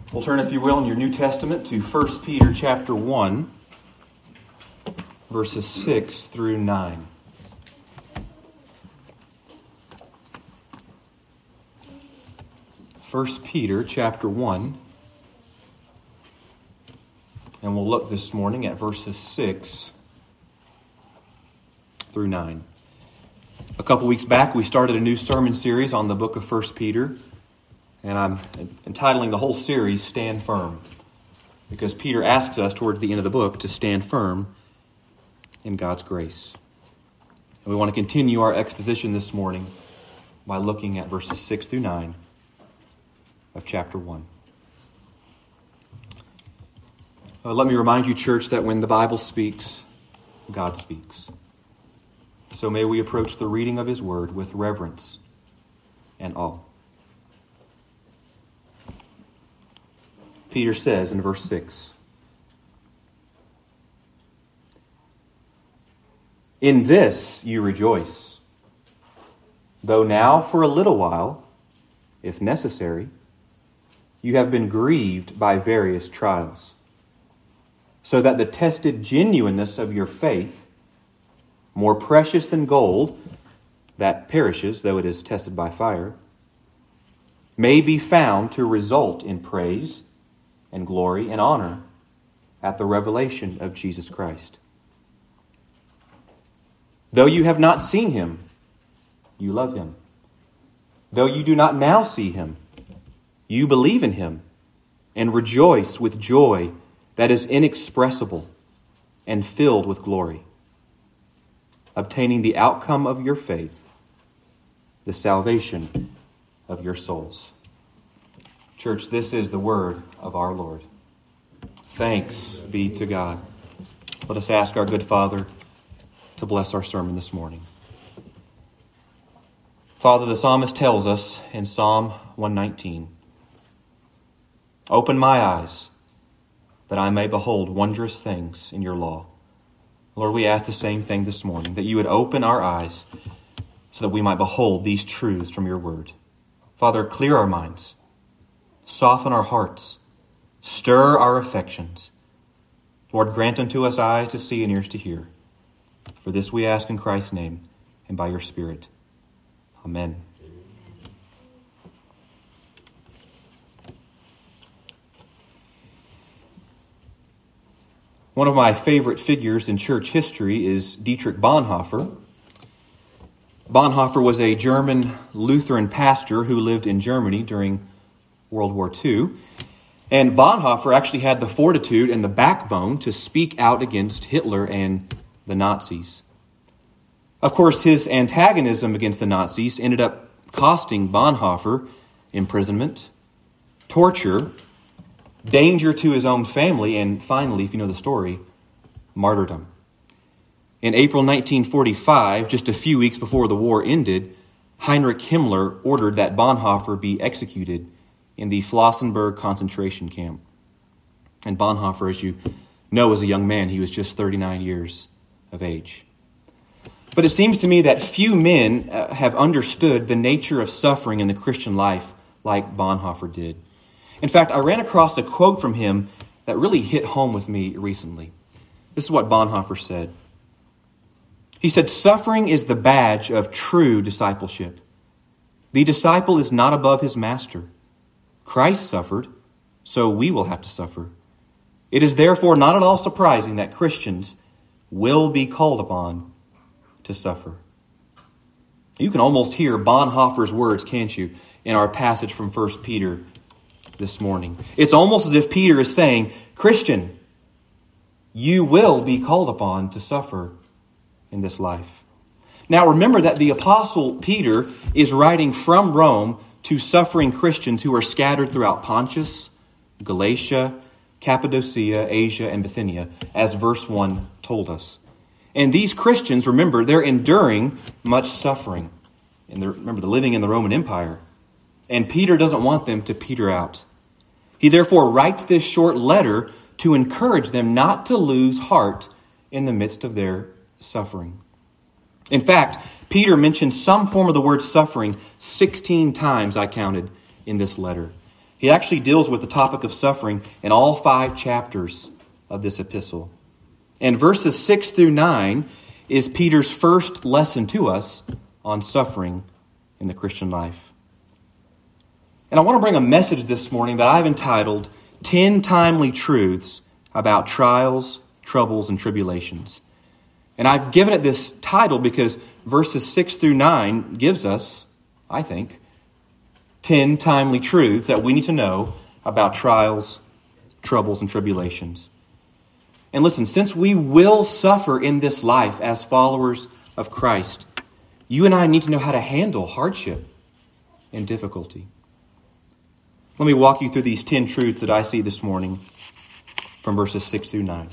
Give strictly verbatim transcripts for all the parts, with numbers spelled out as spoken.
We'll turn, if you will, in your New Testament to First Peter chapter one, verses six through nine. First Peter chapter one, and we'll look this morning at verses six through nine. A couple weeks back, we started a new sermon series on the book of First Peter. And I'm entitling the whole series, Stand Firm, because Peter asks us towards the end of the book to stand firm in God's grace. And we want to continue our exposition this morning by looking at verses six through nine of chapter one. Uh, let me remind you, church, that when the Bible speaks, God speaks. So may we approach the reading of His Word with reverence and awe. Peter says in verse six, "In this you rejoice, though now for a little while, if necessary, you have been grieved by various trials, so that the tested genuineness of your faith, more precious than gold that perishes though it is tested by fire, may be found to result in praise and glory and honor at the revelation of Jesus Christ. Though you have not seen Him, you love Him. Though you do not now see Him, you believe in Him and rejoice with joy that is inexpressible and filled with glory, obtaining the outcome of your faith, the salvation of your souls." Church, this is the word of our Lord. Thanks be to God. Let us ask our good Father to bless our sermon this morning. Father, the psalmist tells us in Psalm one nineteen, "Open my eyes, that I may behold wondrous things in your law." Lord, we ask the same thing this morning, that you would open our eyes so that we might behold these truths from your word. Father, clear our minds. Soften our hearts. Stir our affections. Lord, grant unto us eyes to see and ears to hear. For this we ask in Christ's name and by your Spirit. Amen. One of my favorite figures in church history is Dietrich Bonhoeffer. Bonhoeffer was a German Lutheran pastor who lived in Germany during World War Two. And Bonhoeffer actually had the fortitude and the backbone to speak out against Hitler and the Nazis. Of course, his antagonism against the Nazis ended up costing Bonhoeffer imprisonment, torture, danger to his own family, and finally, if you know the story, martyrdom. In April nineteen forty-five, just a few weeks before the war ended, Heinrich Himmler ordered that Bonhoeffer be executed in the Flossenburg concentration camp. And Bonhoeffer, as you know, as a young man, he was just thirty-nine years of age. But it seems to me that few men uh, have understood the nature of suffering in the Christian life like Bonhoeffer did. In fact, I ran across a quote from him that really hit home with me recently. This is what Bonhoeffer said. He said, "Suffering is the badge of true discipleship. The disciple is not above his master. Christ suffered, so we will have to suffer. It is therefore not at all surprising that Christians will be called upon to suffer." You can almost hear Bonhoeffer's words, can't you, in our passage from First Peter this morning. It's almost as if Peter is saying, Christian, you will be called upon to suffer in this life. Now remember that the Apostle Peter is writing from Rome to suffering Christians who are scattered throughout Pontus, Galatia, Cappadocia, Asia, and Bithynia, as verse one told us. And these Christians, remember, they're enduring much suffering. And they're, remember, they're living in the Roman Empire. And Peter doesn't want them to peter out. He therefore writes this short letter to encourage them not to lose heart in the midst of their suffering. In fact, Peter mentions some form of the word suffering sixteen times, I counted, in this letter. He actually deals with the topic of suffering in all five chapters of this epistle. And verses six through nine is Peter's first lesson to us on suffering in the Christian life. And I want to bring a message this morning that I've entitled ten Timely Truths About Trials, Troubles, and Tribulations. And I've given it this title because verses six through nine gives us, I think, ten timely truths that we need to know about trials, troubles, and tribulations. And listen, since we will suffer in this life as followers of Christ, you and I need to know how to handle hardship and difficulty. Let me walk you through these ten truths that I see this morning from verses six through nine.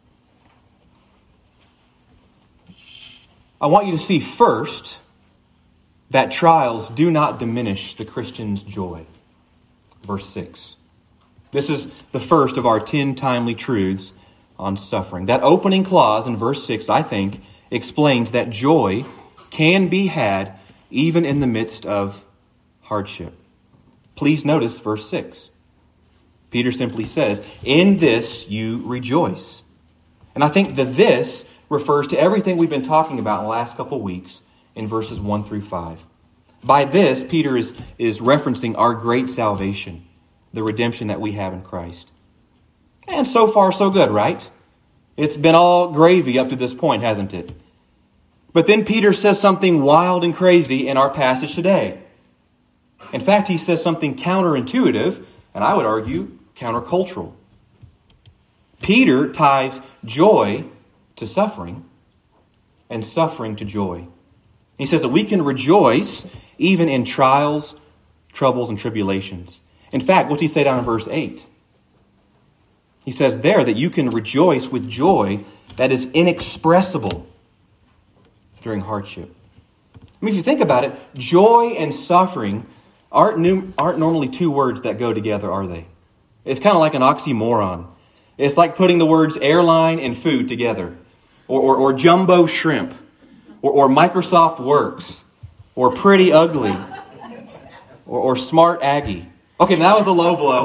I want you to see first that trials do not diminish the Christian's joy. Verse six. This is the first of our ten timely truths on suffering. That opening clause in verse six, I think, explains that joy can be had even in the midst of hardship. Please notice verse six. Peter simply says, "In this you rejoice." And I think the "this" refers to everything we've been talking about in the last couple weeks in verses one through five. By this, Peter is, is referencing our great salvation, the redemption that we have in Christ. And so far, so good, right? It's been all gravy up to this point, hasn't it? But then Peter says something wild and crazy in our passage today. In fact, he says something counterintuitive, and I would argue countercultural. Peter ties joy to suffering and suffering to joy. He says that we can rejoice even in trials, troubles, and tribulations. In fact, what's he say down in verse eight? He says there that you can rejoice with joy that is inexpressible during hardship. I mean, if you think about it, joy and suffering aren't, new, aren't normally two words that go together, are they? It's kind of like an oxymoron. It's like putting the words airline and food together, or, or, or jumbo shrimp, or, or Microsoft Works, or pretty ugly, or, or smart Aggie. Okay, that was a low blow.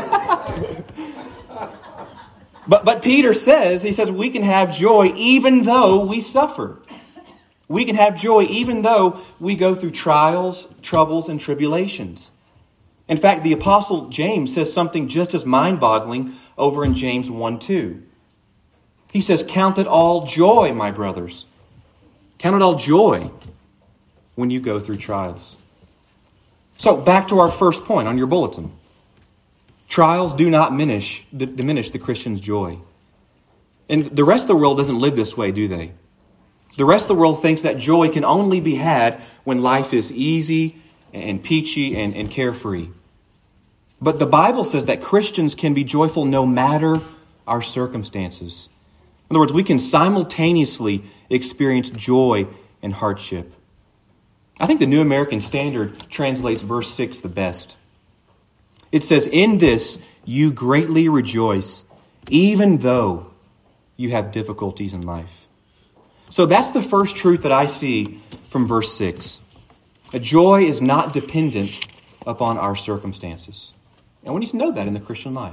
but but Peter says, he says, we can have joy even though we suffer. We can have joy even though we go through trials, troubles, and tribulations. In fact, the Apostle James says something just as mind-boggling over in James one two. He says, "Count it all joy, my brothers. Count it all joy when you go through trials." So back to our first point on your bulletin. Trials do not diminish, d- diminish the Christian's joy. And the rest of the world doesn't live this way, do they? The rest of the world thinks that joy can only be had when life is easy and peachy and, and carefree. But the Bible says that Christians can be joyful no matter our circumstances. In other words, we can simultaneously experience joy and hardship. I think the New American Standard translates verse six the best. It says, "In this you greatly rejoice, even though you have difficulties in life." So that's the first truth that I see from verse six. A joy is not dependent upon our circumstances. And we need to know that in the Christian life.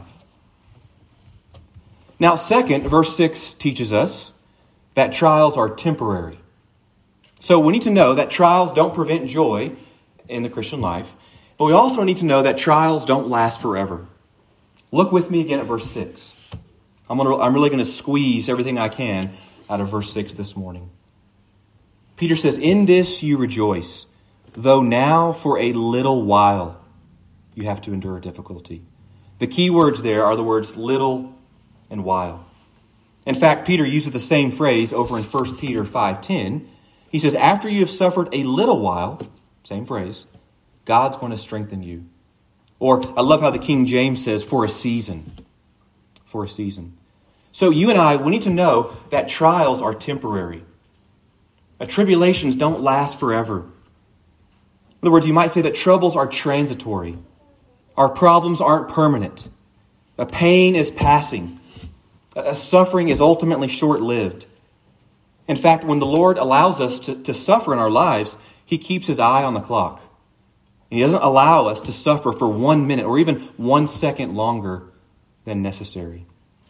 Now, second, verse six teaches us that trials are temporary. So we need to know that trials don't prevent joy in the Christian life, but we also need to know that trials don't last forever. Look with me again at verse six. I'm, gonna, I'm really going to squeeze everything I can out of verse six this morning. Peter says, "In this you rejoice, though now for a little while you have to endure difficulty." The key words there are the words little and while. In fact, Peter uses the same phrase over in First Peter five ten. He says, after you have suffered a little while, same phrase, God's going to strengthen you. Or I love how the King James says, for a season. For a season. So you and I, we need to know that trials are temporary. Uh, tribulations don't last forever. In other words, you might say that troubles are transitory. Our problems aren't permanent. A pain is passing. A suffering is ultimately short-lived. In fact, when the Lord allows us to, to suffer in our lives, He keeps His eye on the clock. And he doesn't allow us to suffer for one minute or even one second longer than necessary.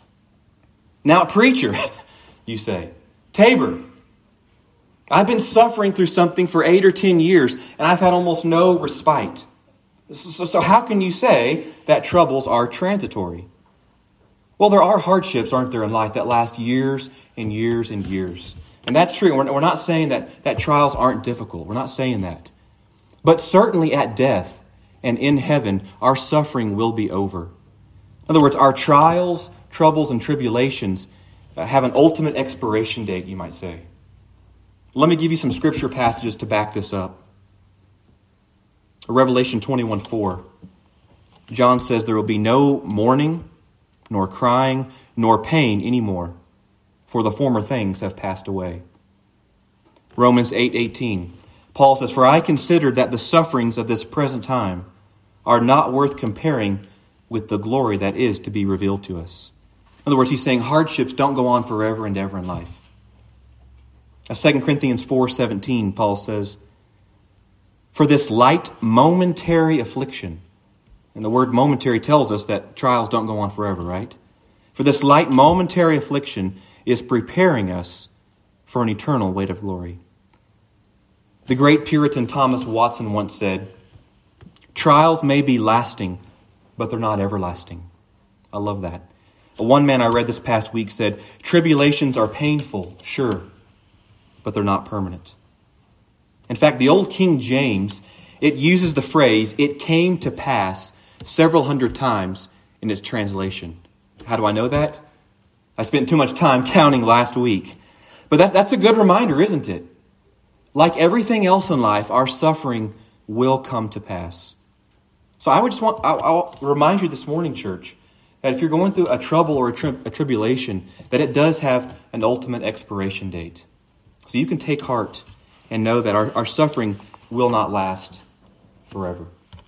Now, preacher, you say, Tabor, I've been suffering through something for eight or ten years, and I've had almost no respite. So, so how can you say that troubles are transitory? Well, there are hardships, aren't there, in life that last years and years and years. And that's true. We're, we're not saying that, that trials aren't difficult. We're not saying that. But certainly at death and in heaven, our suffering will be over. In other words, our trials, troubles, and tribulations have an ultimate expiration date, you might say. Let me give you some scripture passages to back this up. Revelation twenty-one four. John says there will be no mourning, nor crying, nor pain anymore, for the former things have passed away. Romans eight eighteen. Paul says, for I consider that the sufferings of this present time are not worth comparing with the glory that is to be revealed to us. In other words, he's saying hardships don't go on forever and ever in life. As Second Corinthians four seventeen, Paul says, for this light momentary affliction, and the word momentary tells us that trials don't go on forever, right? For this light momentary affliction is preparing us for an eternal weight of glory. The great Puritan Thomas Watson once said, trials may be lasting, but they're not everlasting. I love that. One man I read this past week said, tribulations are painful, sure, but they're not permanent. In fact, the old King James, it uses the phrase, it came to pass, several hundred times in its translation. How do I know that? I spent too much time counting last week. But that, that's a good reminder, isn't it? Like everything else in life, our suffering will come to pass. So I would just want, I'll, I'll remind you this morning, church, that if you're going through a trouble or a, tri- a tribulation, that it does have an ultimate expiration date. So you can take heart and know that our, our suffering will not last forever.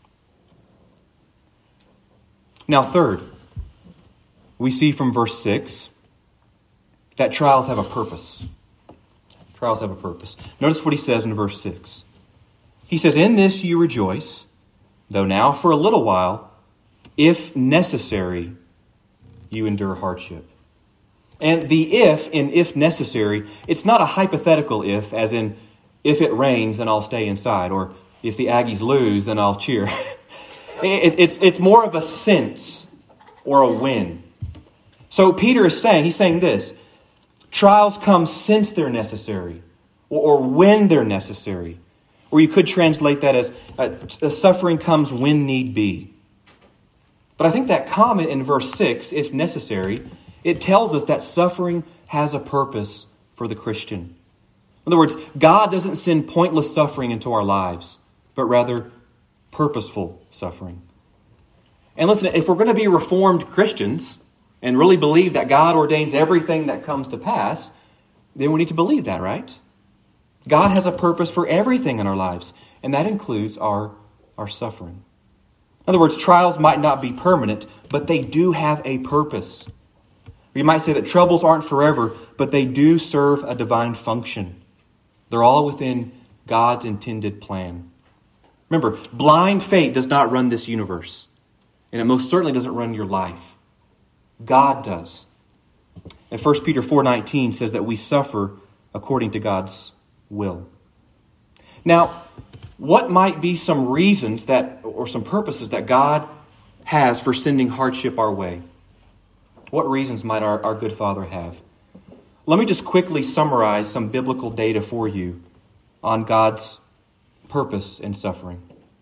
Now, third, we see from verse six that trials have a purpose. Trials have a purpose. Notice what he says in verse six. He says, in this you rejoice, though now for a little while, if necessary, you endure hardship. And the if in if necessary, it's not a hypothetical if, as in, if it rains, then I'll stay inside, or if the Aggies lose, then I'll cheer. it, it's, it's more of a sense or a when. So Peter is saying, he's saying this, trials come since they're necessary, or, or when they're necessary. Or you could translate that as uh, suffering comes when need be. But I think that comment in verse six, if necessary, it tells us that suffering has a purpose for the Christian. In other words, God doesn't send pointless suffering into our lives, but rather purposeful suffering. And listen, if we're going to be Reformed Christians and really believe that God ordains everything that comes to pass, then we need to believe that, right? God has a purpose for everything in our lives, and that includes our, our suffering. In other words, trials might not be permanent, but they do have a purpose. You might say that troubles aren't forever, but they do serve a divine function. They're all within God's intended plan. Remember, blind fate does not run this universe, and it most certainly doesn't run your life. God does. And First Peter four nineteen says that we suffer according to God's will. Now, what might be some reasons that, or some purposes that God has for sending hardship our way? What reasons might our, our good Father have? Let me just quickly summarize some biblical data for you on God's purpose in suffering.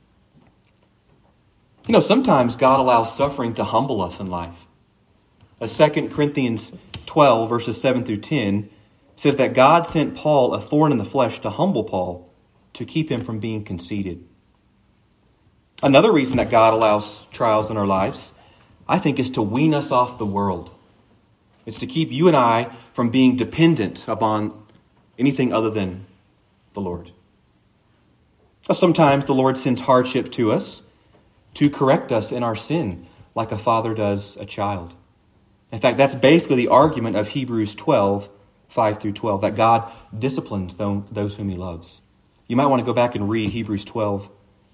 You know, sometimes God allows suffering to humble us in life. As Second Corinthians twelve, verses seven through ten, says that God sent Paul a thorn in the flesh to humble Paul, to keep him from being conceited. Another reason that God allows trials in our lives, I think, is to wean us off the world. It's to keep you and I from being dependent upon anything other than the Lord. Sometimes the Lord sends hardship to us to correct us in our sin, like a father does a child. In fact, that's basically the argument of Hebrews twelve, five through twelve, that God disciplines those whom he loves. You might want to go back and read Hebrews twelve,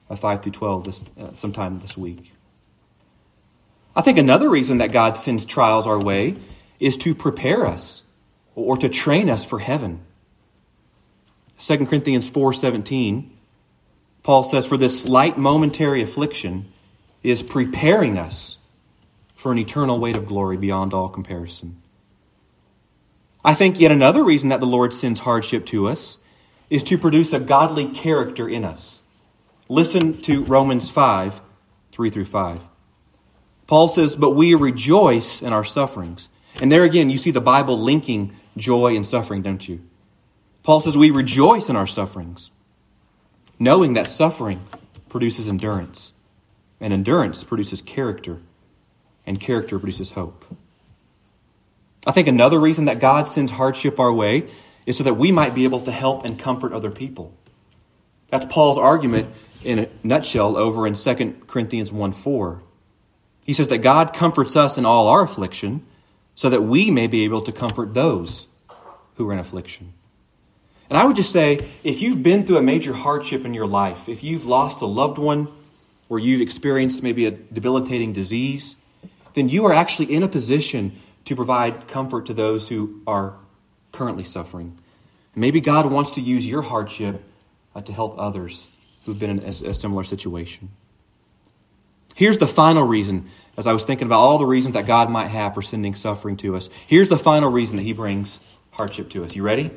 uh, five through twelve this, uh, sometime this week. I think another reason that God sends trials our way is to prepare us or to train us for heaven. Second Corinthians four seventeen, Paul says, "For this light momentary affliction is preparing us for an eternal weight of glory beyond all comparison." I think yet another reason that the Lord sends hardship to us is to produce a godly character in us. Listen to Romans five, three through five. Paul says, "But we rejoice in our sufferings." And there again, you see the Bible linking joy and suffering, don't you? Paul says, "We rejoice in our sufferings, knowing that suffering produces endurance, and endurance produces character, and character produces hope." I think another reason that God sends hardship our way is so that we might be able to help and comfort other people. That's Paul's argument in a nutshell over in Second Corinthians one four. He says that God comforts us in all our affliction so that we may be able to comfort those who are in affliction. And I would just say, if you've been through a major hardship in your life, if you've lost a loved one, or you've experienced maybe a debilitating disease, then you are actually in a position to provide comfort to those who are currently suffering. Maybe God wants to use your hardship uh, to help others who've been in a, a similar situation. Here's the final reason, as I was thinking about all the reasons that God might have for sending suffering to us. Here's the final reason that he brings hardship to us. You ready?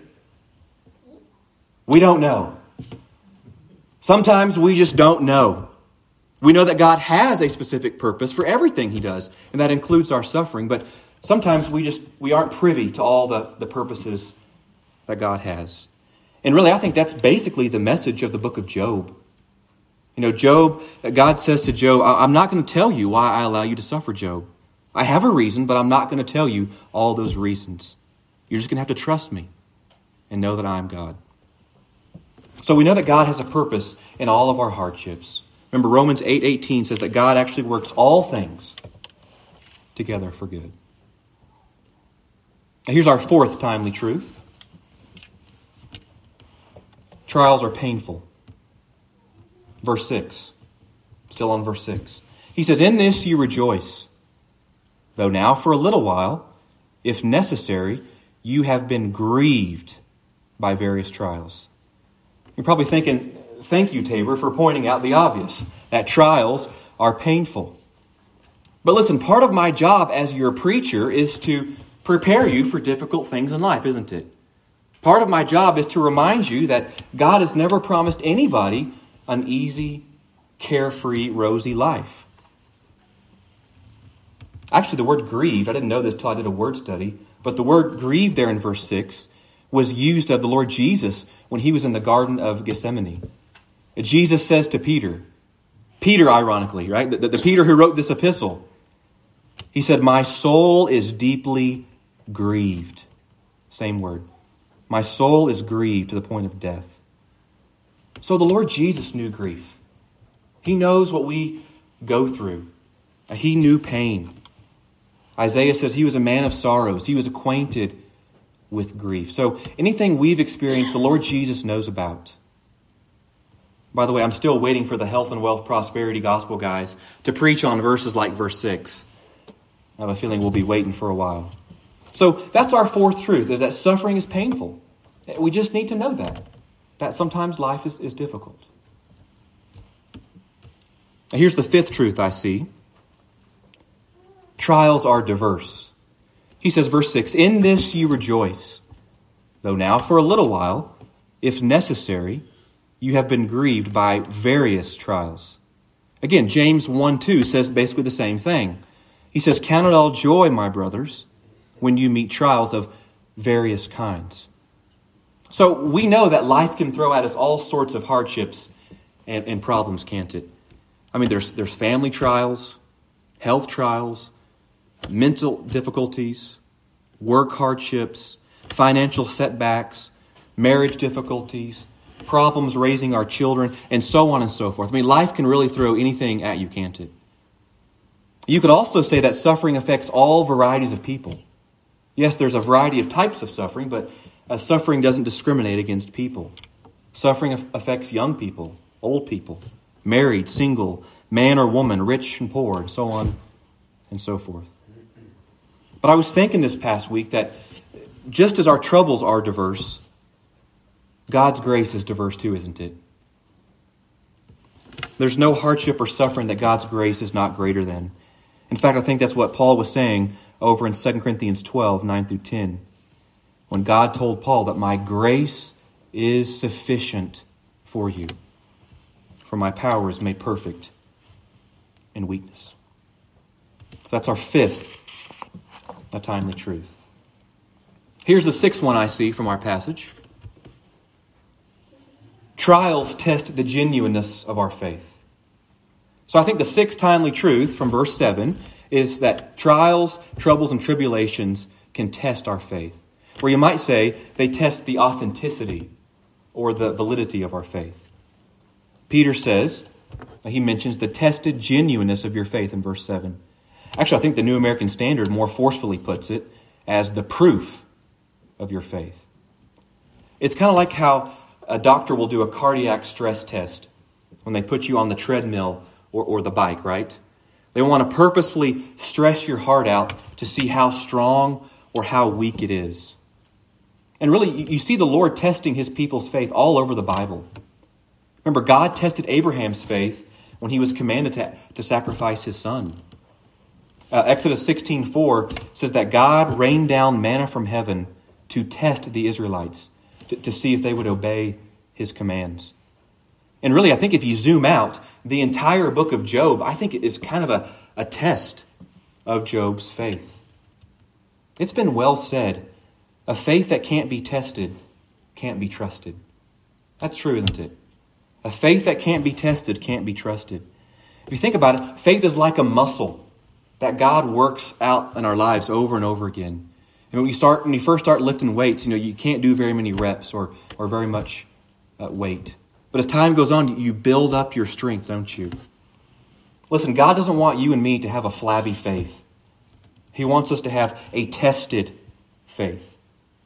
We don't know. Sometimes we just don't know. We know that God has a specific purpose for everything he does, and that includes our suffering, but sometimes we just we aren't privy to all the, the purposes that God has. And really, I think that's basically the message of the book of Job. You know, Job, God says to Job, "I'm not going to tell you why I allow you to suffer, Job. I have a reason, but I'm not going to tell you all those reasons. You're just going to have to trust me and know that I am God." So we know that God has a purpose in all of our hardships. Remember, Romans eight eighteen says that God actually works all things together for good. Now here's our fourth timely truth. Trials are painful. Verse six. Still on verse six. He says, "In this you rejoice, though now for a little while, if necessary, you have been grieved by various trials." You're probably thinking, thank you, Tabor, for pointing out the obvious, that trials are painful. But listen, part of my job as your preacher is to prepare you for difficult things in life, isn't it? Part of my job is to remind you that God has never promised anybody an easy, carefree, rosy life. Actually, the word grieved, I didn't know this until I did a word study, but the word grieved there in verse six was used of the Lord Jesus when he was in the Garden of Gethsemane. Jesus says to Peter, Peter ironically, right? The, the, the Peter who wrote this epistle, he said, "My soul is deeply grieved." Same word. My soul is grieved to the point of death. So the Lord Jesus knew grief. He knows what we go through. He knew pain. Isaiah says he was a man of sorrows. He was acquainted with grief. So anything we've experienced, the Lord Jesus knows about. By the way, I'm still waiting for the health and wealth prosperity gospel guys to preach on verses like verse six. I have a feeling we'll be waiting for a while. So that's our fourth truth, is that suffering is painful. We just need to know that. That sometimes life is, is difficult. Now here's the fifth truth I see. Trials are diverse. He says, verse six, "In this you rejoice, though now for a little while, if necessary, you have been grieved by various trials." Again, James one two says basically the same thing. He says, "Count it all joy, my brothers, when you meet trials of various kinds." So we know that life can throw at us all sorts of hardships and, and problems, can't it? I mean, there's there's family trials, health trials, mental difficulties, work hardships, financial setbacks, marriage difficulties, problems raising our children, and so on and so forth. I mean, life can really throw anything at you, can't it? You could also say that suffering affects all varieties of people. Yes, there's a variety of types of suffering, but uh, suffering doesn't discriminate against people. Suffering affects young people, old people, married, single, man or woman, rich and poor, and so on and so forth. But I was thinking this past week that just as our troubles are diverse, God's grace is diverse too, isn't it? There's no hardship or suffering that God's grace is not greater than. In fact, I think that's what Paul was saying over in Second Corinthians twelve, nine through ten. When God told Paul that my grace is sufficient for you, for my power is made perfect in weakness. That's our fifth, a timely truth. Here's the sixth one I see from our passage. Trials test the genuineness of our faith. So I think the sixth timely truth from verse seven is that trials, troubles, and tribulations can test our faith. Or you might say they test the authenticity or the validity of our faith. Peter says, he mentions the tested genuineness of your faith in verse seven. Actually, I think the New American Standard more forcefully puts it as the proof of your faith. It's kind of like how a doctor will do a cardiac stress test when they put you on the treadmill or, or the bike, right? They want to purposefully stress your heart out to see how strong or how weak it is. And really, you see the Lord testing his people's faith all over the Bible. Remember, God tested Abraham's faith when he was commanded to, to sacrifice his son. Uh, Exodus sixteen four says that God rained down manna from heaven to test the Israelites, to, to see if they would obey his commands. And really, I think if you zoom out, the entire book of Job, I think it is kind of a, a test of Job's faith. It's been well said, a faith that can't be tested can't be trusted. That's true, isn't it? A faith that can't be tested can't be trusted. If you think about it, faith is like a muscle that God works out in our lives over and over again. And when you start, when you first start lifting weights, you know, you can't do very many reps or or very much uh, weight. But as time goes on, you build up your strength, don't you? Listen, God doesn't want you and me to have a flabby faith. He wants us to have a tested faith.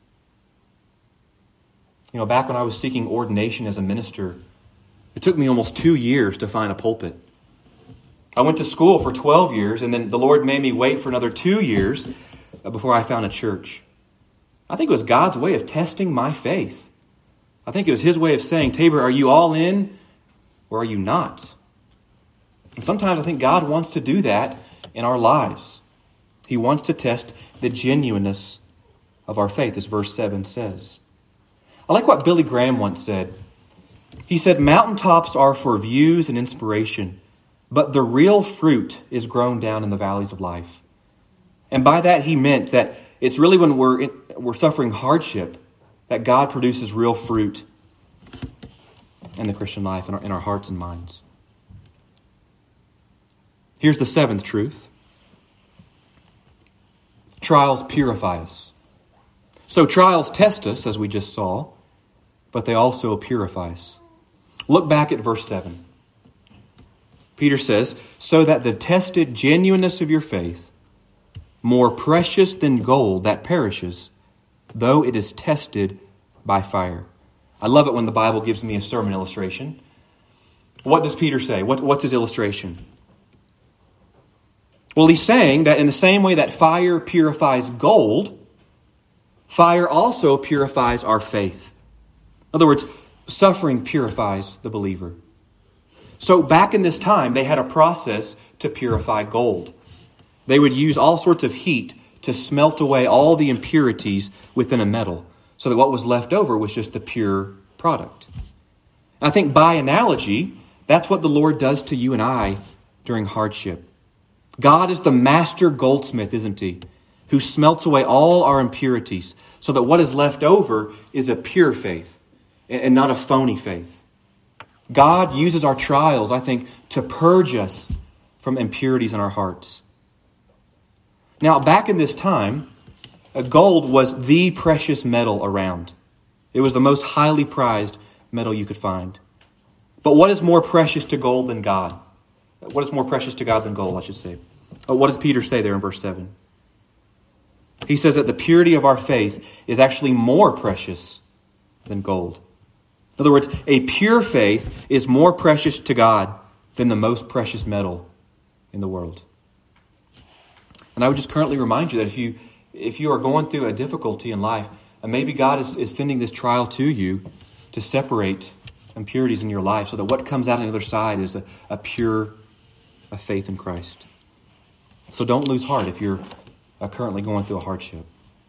You know, back when I was seeking ordination as a minister, it took me almost two years to find a pulpit. I went to school for twelve years, and then the Lord made me wait for another two years before I found a church. I think it was God's way of testing my faith. I think it was his way of saying, Tabor, are you all in or are you not? And sometimes I think God wants to do that in our lives. He wants to test the genuineness of our faith, as verse seven says. I like what Billy Graham once said. He said, mountaintops are for views and inspiration, but the real fruit is grown down in the valleys of life. And by that he meant that it's really when we're in, we're suffering hardship that God produces real fruit in the Christian life, in our, in our hearts and minds. Here's the seventh truth. Trials purify us. So trials test us, as we just saw, but they also purify us. Look back at verse seven. Peter says, so that the tested genuineness of your faith, more precious than gold that perishes, though it is tested by fire. I love it when the Bible gives me a sermon illustration. What does Peter say? What, what's his illustration? Well, he's saying that in the same way that fire purifies gold, fire also purifies our faith. In other words, suffering purifies the believer. So back in this time, they had a process to purify gold. They would use all sorts of heat to smelt away all the impurities within a metal, so that what was left over was just the pure product. I think by analogy, that's what the Lord does to you and I during hardship. God is the master goldsmith, isn't he? Who smelts away all our impurities, so that what is left over is a pure faith and not a phony faith. God uses our trials, I think, to purge us from impurities in our hearts. Now, back in this time, gold was the precious metal around. It was the most highly prized metal you could find. But what is more precious to gold than God? What is more precious to God than gold, I should say? What does Peter say there in verse seven? He says that the purity of our faith is actually more precious than gold. In other words, a pure faith is more precious to God than the most precious metal in the world. And I would just currently remind you that if you if you are going through a difficulty in life, and maybe God is, is sending this trial to you to separate impurities in your life so that what comes out on the other side is a, a pure a faith in Christ. So don't lose heart if you're uh, currently going through a hardship.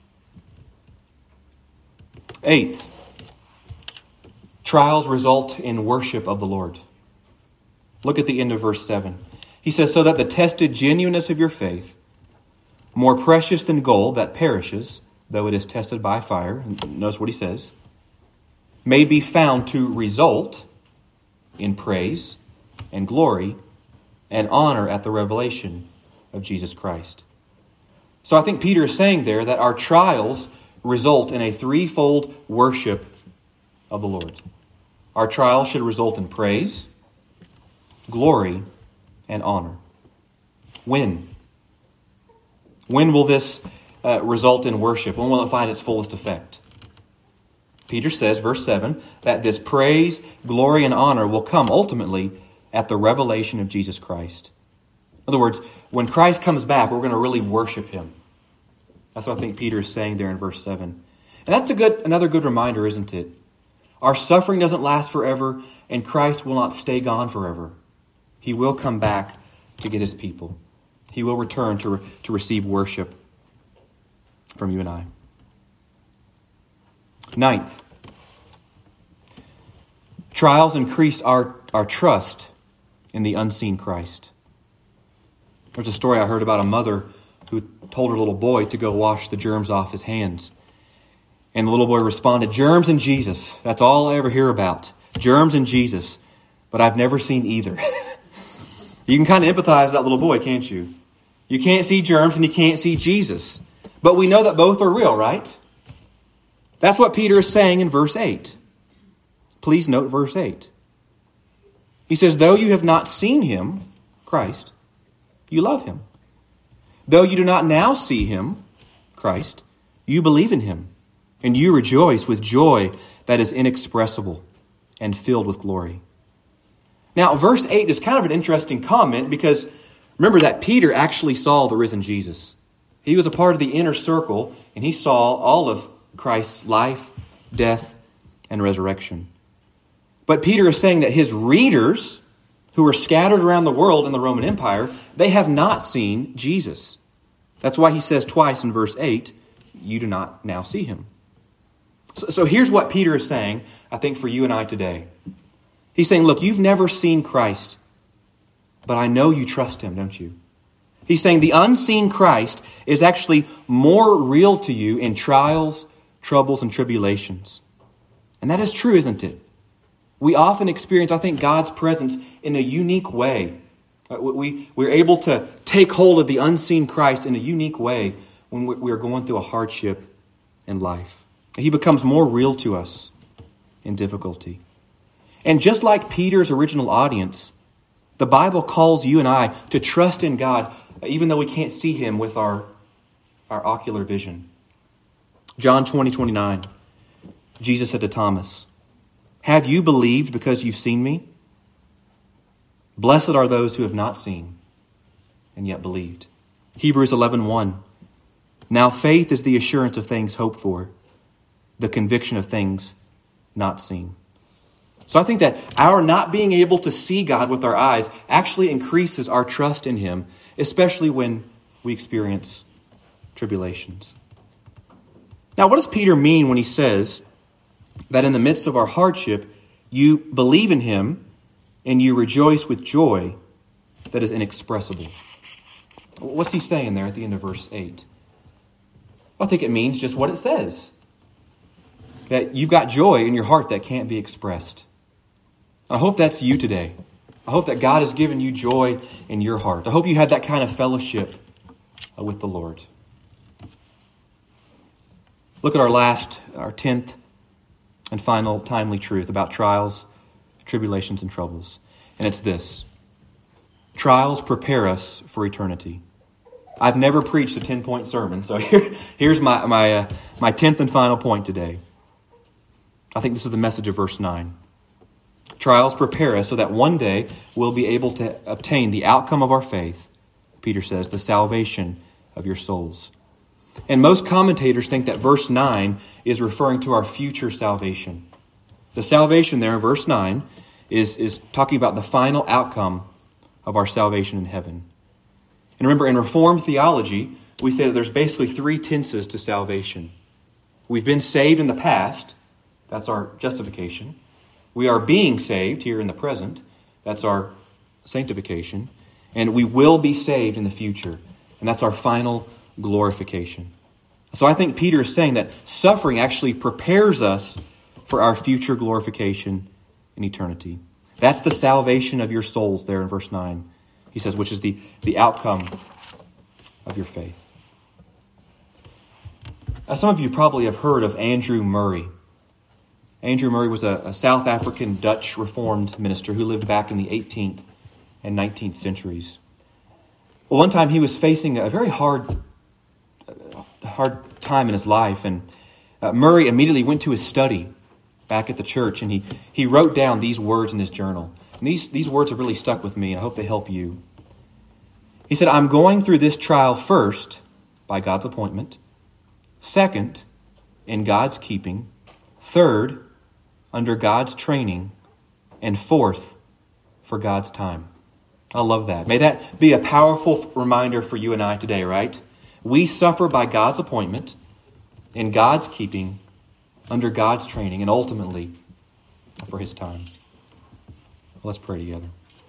Eighth, trials result in worship of the Lord. Look at the end of verse seven. He says, so that the tested genuineness of your faith, more precious than gold that perishes, though it is tested by fire, and notice what he says, may be found to result in praise and glory and honor at the revelation of Jesus Christ. So I think Peter is saying there that our trials result in a threefold worship of the Lord. Our trials should result in praise, glory, and honor. When? When will this uh, result in worship? When will it find its fullest effect? Peter says, verse seven, that this praise, glory, and honor will come ultimately at the revelation of Jesus Christ. In other words, when Christ comes back, we're going to really worship him. That's what I think Peter is saying there in verse seven. And that's a good, another good reminder, isn't it? Our suffering doesn't last forever, and Christ will not stay gone forever. He will come back to get his people. He will return to, to receive worship from you and I. Ninth, trials increase our, our trust in the unseen Christ. There's a story I heard about a mother who told her little boy to go wash the germs off his hands. And the little boy responded, germs and Jesus. That's all I ever hear about. Germs and Jesus. But I've never seen either. You can kind of empathize with that little boy, can't you? You can't see germs and you can't see Jesus. But we know that both are real, right? That's what Peter is saying in verse eight. Please note verse eight. He says, though you have not seen him, Christ, you love him. Though you do not now see him, Christ, you believe in him, and you rejoice with joy that is inexpressible and filled with glory. Now, verse eight is kind of an interesting comment because remember that Peter actually saw the risen Jesus. He was a part of the inner circle, and he saw all of Christ's life, death, and resurrection. But Peter is saying that his readers, who are scattered around the world in the Roman Empire, they have not seen Jesus. That's why he says twice in verse eight, you do not now see him. So, so here's what Peter is saying, I think, for you and I today. He's saying, look, you've never seen Christ, but I know you trust him, don't you? He's saying the unseen Christ is actually more real to you in trials, troubles, and tribulations. And that is true, isn't it? We often experience, I think, God's presence in a unique way. We, we're able to take hold of the unseen Christ in a unique way when we're going through a hardship in life. He becomes more real to us in difficulty. And just like Peter's original audience, the Bible calls you and I to trust in God, even though we can't see him with our, our ocular vision. John twenty, twenty-nine, Jesus said to Thomas, have you believed because you've seen me? Blessed are those who have not seen and yet believed. Hebrews eleven, one, now faith is the assurance of things hoped for, the conviction of things not seen. So I think that our not being able to see God with our eyes actually increases our trust in him, especially when we experience tribulations. Now, what does Peter mean when he says that in the midst of our hardship, you believe in him and you rejoice with joy that is inexpressible? What's he saying there at the end of verse eight? I think it means just what it says. That you've got joy in your heart that can't be expressed. I hope that's you today. I hope that God has given you joy in your heart. I hope you had that kind of fellowship with the Lord. Look at our last, our tenth and final timely truth about trials, tribulations, and troubles. And it's this. Trials prepare us for eternity. I've never preached a ten-point sermon, so here, here's my, my, uh, my tenth and final point today. I think this is the message of verse nine. Trials prepare us so that one day we'll be able to obtain the outcome of our faith. Peter says, the salvation of your souls. And most commentators think that verse nine is referring to our future salvation. The salvation there in verse nine is, is talking about the final outcome of our salvation in heaven. And remember, in Reformed theology, we say that there's basically three tenses to salvation. We've been saved in the past. That's our justification. We are being saved here in the present. That's our sanctification. And we will be saved in the future. And that's our final glorification. So I think Peter is saying that suffering actually prepares us for our future glorification in eternity. That's the salvation of your souls there in verse nine. He says, which is the, the outcome of your faith. Now, some of you probably have heard of Andrew Murray. Andrew Murray was a, a South African Dutch Reformed minister who lived back in the eighteenth and nineteenth centuries. Well, one time he was facing a very hard, hard time in his life, and uh, Murray immediately went to his study back at the church, and he, he wrote down these words in his journal. And these, these words have really stuck with me, and I hope they help you. He said, I'm going through this trial first, by God's appointment. Second, in God's keeping. Third, under God's training. And fourth, for God's time. I love that. May that be a powerful reminder for you and I today, right? We suffer by God's appointment, in God's keeping, under God's training, and ultimately for His time. Let's pray together.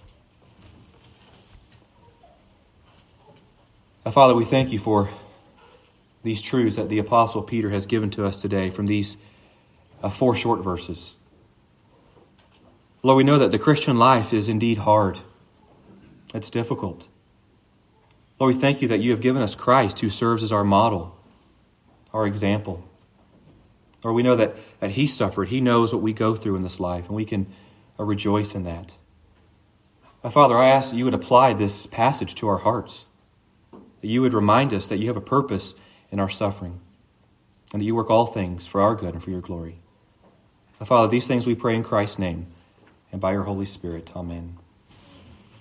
Now, Father, we thank you for these truths that the Apostle Peter has given to us today from these uh, four short verses. Lord, we know that the Christian life is indeed hard. It's difficult. Lord, we thank you that you have given us Christ, who serves as our model, our example. Lord, we know that, that He suffered. He knows what we go through in this life, and we can uh, rejoice in that. Uh, Father, I ask that you would apply this passage to our hearts, that you would remind us that you have a purpose in our suffering, and that you work all things for our good and for your glory. Uh, Father, these things we pray in Christ's name, and by your Holy Spirit. Amen.